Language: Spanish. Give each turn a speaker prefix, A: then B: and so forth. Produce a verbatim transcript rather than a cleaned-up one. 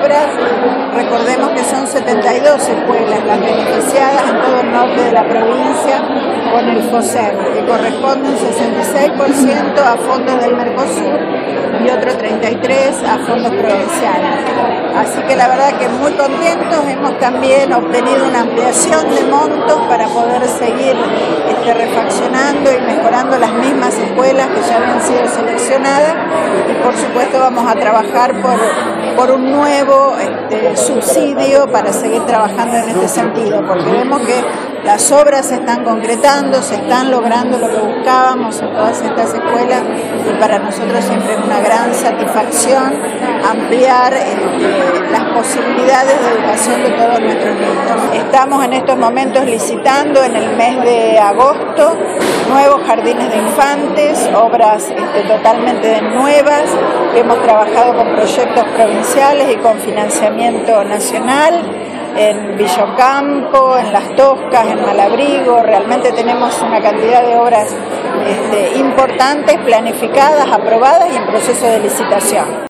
A: obras. Recordemos que son setenta y dos escuelas las beneficiadas en todo el norte de la provincia con el FOSEM, que corresponde un sesenta y seis por ciento a fondos del Mercosur y otro treinta y tres por ciento a fondos provinciales. Así que la verdad que muy contentos, hemos también obtenido una ampliación de montos para poder seguir este, refaccionando y mejorando las mismas escuelas que ya habían sido seleccionadas, y por supuesto vamos a trabajar por, por un nuevo este, subsidio para seguir trabajando en este sentido, porque vemos que las obras se están concretando, se están logrando lo que buscábamos en todas estas escuelas, y para nosotros siempre es una gran satisfacción ampliar este, las posibilidades de educación de todos nuestros niños. Estamos en estos momentos licitando en el mes de agosto nuevos jardines de infantes, obras este, totalmente nuevas. Hemos trabajado con proyectos provinciales y con financiamiento nacional en Villocampo, en Las Toscas, en Malabrigo. Realmente tenemos una cantidad de obras este, importantes, planificadas, aprobadas y en proceso de licitación.